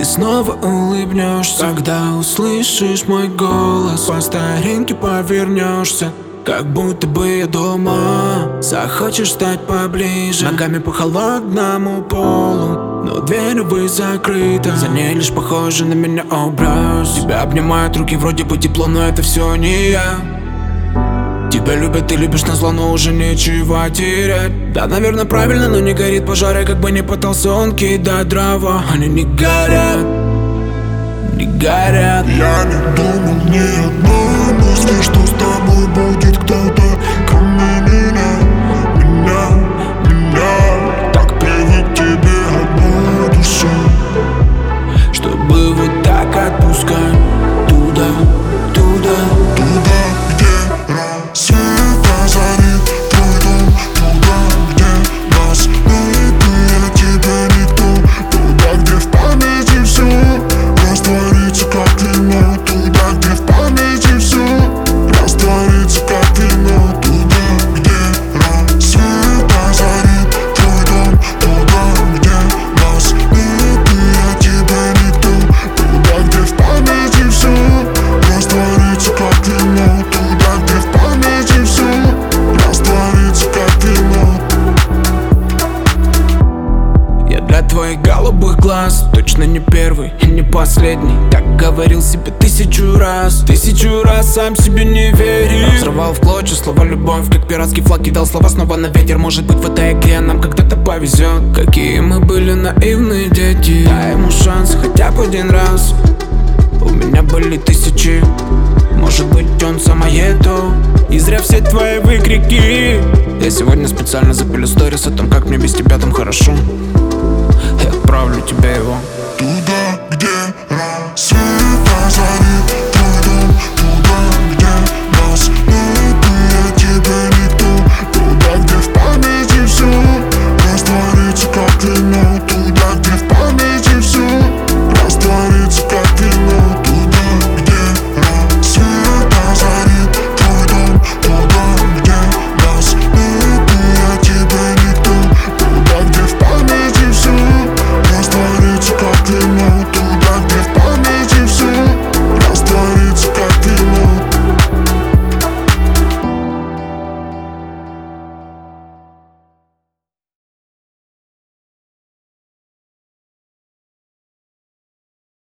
Ты снова улыбнешься, когда услышишь мой голос. По старинке повернешься, как будто бы я дома. Захочешь стать поближе, ногами по холодному полу, но дверь, увы, закрыта. За ней лишь похожий на меня образ. Тебя обнимают руки, вроде бы тепло, но это все не я. Тебя любят, ты любишь назло, но уже нечего терять. Да, наверное, правильно, но не горит пожар. Я как бы не пытался он кидать дрова, они не горят, не горят. Я не думал ни одной мысли, что с тобой будет кто-то кроме меня. Так привык к тебе одной душой, чтобы вот так отпускать туда, туда, туда, где рассвет озарит твой дом, туда, где нас нет, и тебя никто, туда, где в памяти все растворится как вино, туда, где в памяти все растворится как вино, туда, где рассвет озарит твой дом, туда, где нас нет, и тебя никто, туда, где в памяти все растворится как вино, туда, где в памяти все растворится как вино. Я для твоих голубых глаз точно не первый и не последний. Так говорил себе 1000 раз, 1000 раз сам себе не верил. Взрывал в клочья слова любовь, как пиратский флаг кидал слова снова на ветер. Может быть, в этой игре нам когда-то повезет. Какие мы были наивные дети. Дай ему шанс хотя бы один раз. У меня были 1000, может быть, он самое то. И зря все твои выкрики. Я сегодня специально запилю сторис о том, как мне без тебя там хорошо. Я отправлю тебе его.